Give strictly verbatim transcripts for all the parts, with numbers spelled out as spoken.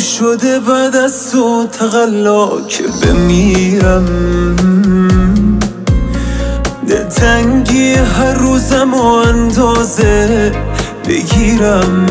شده بعد از تو تقلا که بمیرم. دلتنگی هر روزم و اندازه بگیرم.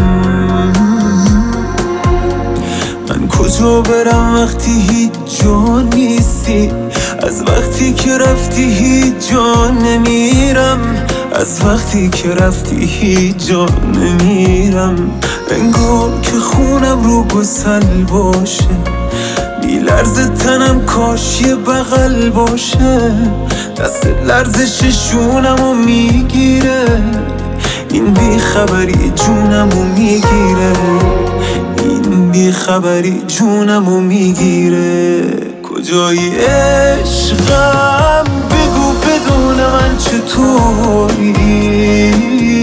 من کجا برم وقتی هیچ جا نیستی؟ از وقتی که رفتی هیچ جا نمیرم. از وقتی که رفتی هیچ جا نمیرم. انگار که خونم رو گسل باشه، بی لرز تنم کاش یه بغل باشه. دست لرزش شونمو میگیره، این بی خبری جونمو میگیره. این بی خبری جونمو میگیره. کجایی عشقم بگو بدون من چطوری؟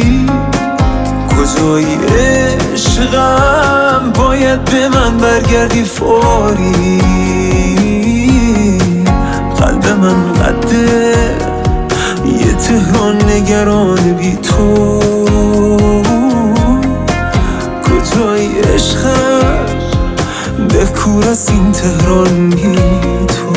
کجایی عشقم باید به من برگردی فوری؟ قلب من قده یه تهران نگران بی تو. کجایی عشقم بکور از این تهران بی تو.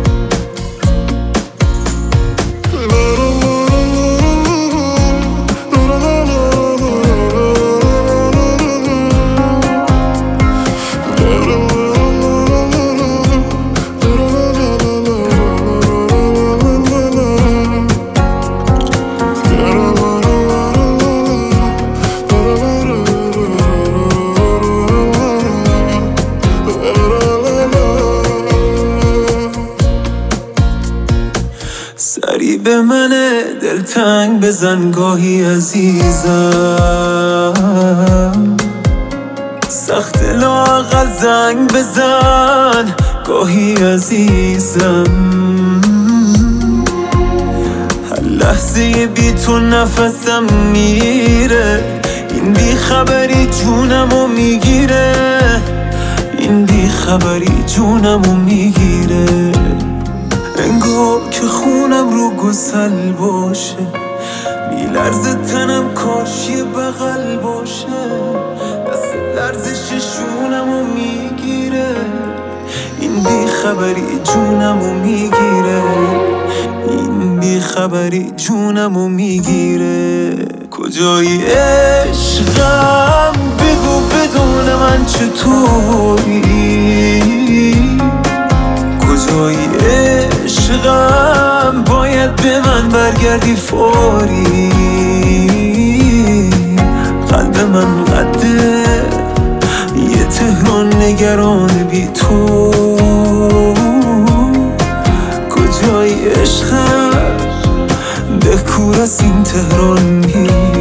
سری به منه دلتنگ بزن گاهی عزیزم. سخت لااقل زنگ بزن گاهی عزیزم. هر لحظه بی تو نفسم میره، این بی خبری جونمو میگیره. این بی خبری جونمو میگیره. انگار که خونم رو گسل باشه، بی لرز تنم کاش یه بغل باشه. دست لرزش شونمو میگیره، این بی خبری جونمو میگیره. این بی خبری جونمو میگیره. کجایی عشقم بگو بدون من چطوری؟ کجایی عشقم باید به من برگردی فوری؟ قلب من قده یه تهران نگران بی تو. کجایی عشقم بکور از این تهران بی